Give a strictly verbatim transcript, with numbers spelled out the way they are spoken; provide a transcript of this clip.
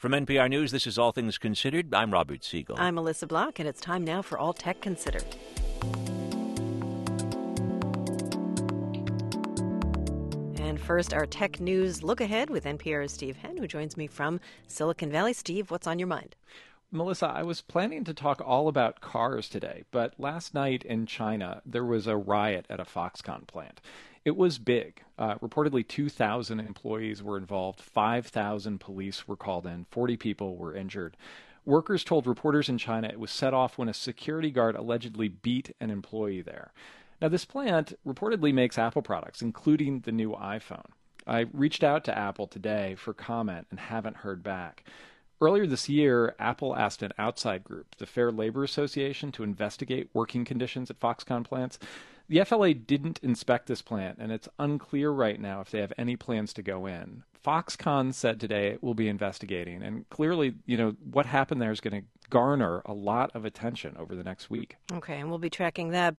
From N P R News, this is All Things Considered. I'm Robert Siegel. I'm Melissa Block, and it's time now for All Tech Considered. And first, our tech news look ahead with N P R's Steve Henn, who joins me from Silicon Valley. Steve, what's on your mind? Melissa, I was planning to talk all about cars today, but last night in China, there was a riot at a Foxconn plant. It was big. Uh, reportedly, two thousand employees were involved. five thousand police were called in. forty people were injured. Workers told reporters in China it was set off when a security guard allegedly beat an employee there. Now, this plant reportedly makes Apple products, including the new iPhone. I reached out to Apple today for comment and haven't heard back. Earlier this year, Apple asked an outside group, the Fair Labor Association, to investigate working conditions at Foxconn plants. The F L A didn't inspect this plant, and it's unclear right now if they have any plans to go in. Foxconn said today it will be investigating, and clearly, you know, what happened there is going to garner a lot of attention over the next week. Okay, and we'll be tracking that.